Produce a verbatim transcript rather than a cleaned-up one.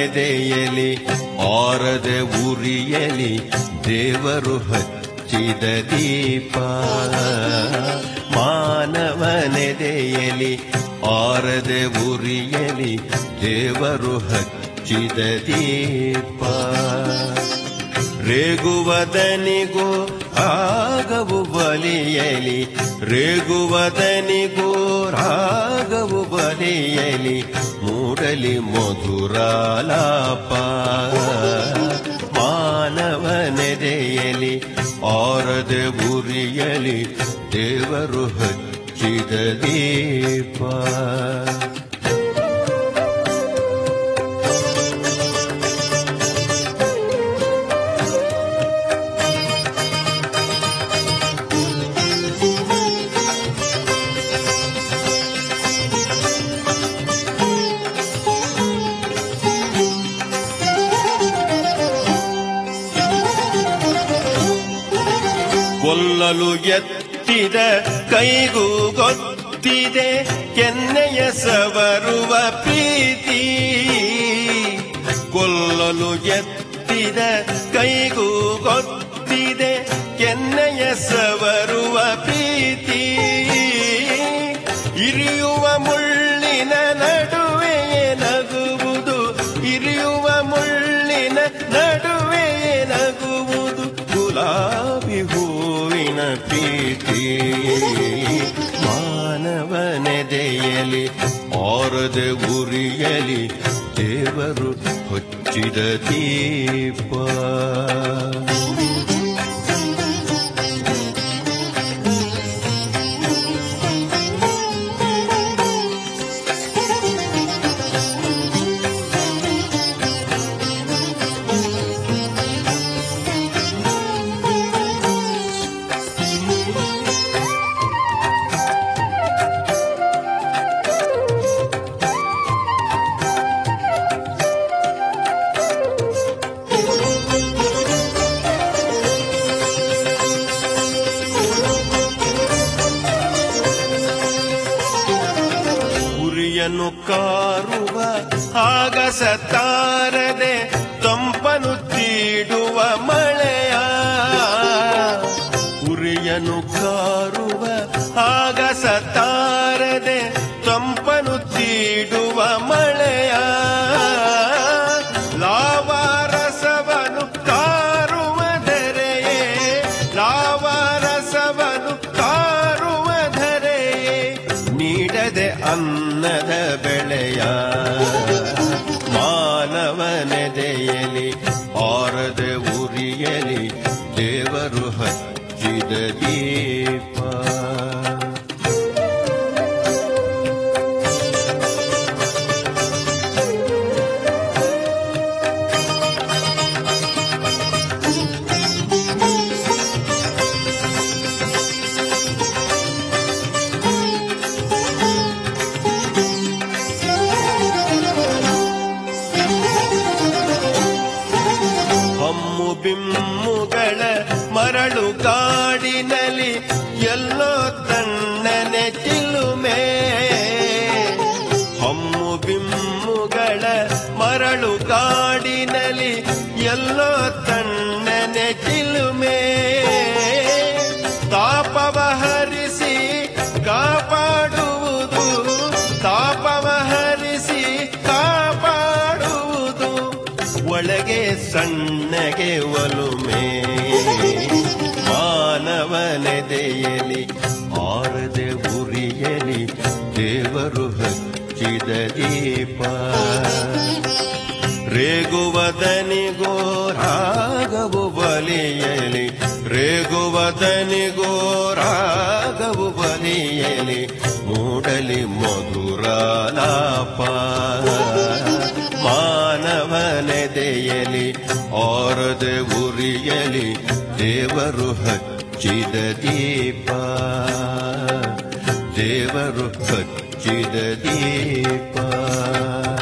ಮಾನವನೆದೆಯಲಿ ಆರದೆ ಉರಿಯಲಿ ದೇವರು ಹಚ್ಚಿದ ದೀಪ. ಮಾನವನೆದೆಯಲಿ ಆರದೆ ಉರಿಯಲಿ ದೇವರು ಹಚ್ಚಿದ ದೀಪ. ರೇಗುವದನಿಗೂ ರಾಗವು ಬಲಿಯಲಿ, ರೇಗುವದನಿಗೂ ರಾಗವು ಬಲಿಯಲಿ, ಮೂಡಲಿ ಮಧುರಾಲಾಪ. ಮಾನವನೆದೆಯಲಿ ಆರದೆ ಉರಿಯಲಿ ದೇವರು ಹಚ್ಚಿದ ದೀಪ. ಕೊಲ್ಲಲು ಎತ್ತಿದ ಕೈಗೂ ಗೊತ್ತಿದೆ ಕೆನ್ನೆಯ ಸವರುವ ಪ್ರೀತಿ. ಕೊಲ್ಲಲು ಎತ್ತಿದ ಕೈಗೂ ಗೊತ್ತಿದೆ ಕೆನ್ನೆಯ ಸವರುವ ಪ್ರೀತಿ. ಇರಿಯುವ ಮುಳ್ಳಿನ ನಡುವೆ ನಗುವುದು, ಇರಿಯುವ ಮುಳ್ಳಿನ ನಡುವೆ ನಗುವುದು ಗುಲಾಬಿ ಹೂವಿನ ಪ್ರೀತಿ. ಮಾನವನೆದೆಯಲಿ ಆರದೆ ಉರಿಯಲಿ ದೇವರು ಹಚ್ಚಿದ ದೀಪ. ಉರಿಯನು ಕಾರುವ ಆಗಸ ತಾರದೆ ತಂಪನು ತೀಡುವ ಮಳೆಯ. ಉರಿಯನು ಕಾರುವ ಆಗಸ ತಾರದೆ ತಂಪನು ತೀಡುವ ಮಳೆಯ. ಲಾವಾರಸವನು ಕಾರುವ ಧರೆಯೇ, ಲಾವಾರಸವನು ಕಾರುವ ಧರೆಯೇ, ನೀಡದೆ ಅನ್ನದ ಬೆಳೆಯ. ಮಾನವನೆದೆಯಲಿ ಆರದೆ ಉರಿಯಲಿ ದೇವರು ಹಚ್ಚಿದ ದೀಪ. ಹಮ್ಮು ಬಿಮ್ಮುಗಳ ಮರಳು ಕಾಡಿನಲ್ಲಿ ಎಲ್ಲೋ ತಣ್ಣನೆ ಚಿಲುಮೆ. ಹಮ್ಮು ಬಿಮ್ಮುಗಳ ಮರಳು ಕಾಡಿನಲ್ಲಿ ಎಲ್ಲೋ ತಣ್ಣನೆ ಚಿಲುಮೆ. ತಾಪವ ಹರಿಸಿ ಕಾಪಾಡುವುದು, ತಾಪವ ಹರಿಸಿ ಕಾಪಾಡುವುದು, ಒಳಗೆ ಸಣ್ಣಗೆ ಒಲುಮೆ. ಮಾನವನೆದೆಯಲಿ ಆರದೆ ಉರಿಯಲಿ ದೇವರು ಹಚ್ಚಿದ ದೀಪ. ರೇಗುವದನಿಗೋ ರಾಗವು ಬಲಿಯಲಿ, ರೇಗುವದನಿಗೋ ರಾಗವು ಬಲಿಯಲಿ, ಮೂಡಲಿ ಮಧುರಾಲಾಪ. ಮಾನವನೆದೆಯಲಿ ಆರದೆ ಉರಿಯಲಿ ದೇವರು ಹಚ್ಚಿದ ದೀಪ. ದೇವರು ಹಚ್ಚಿದ ದೀಪ.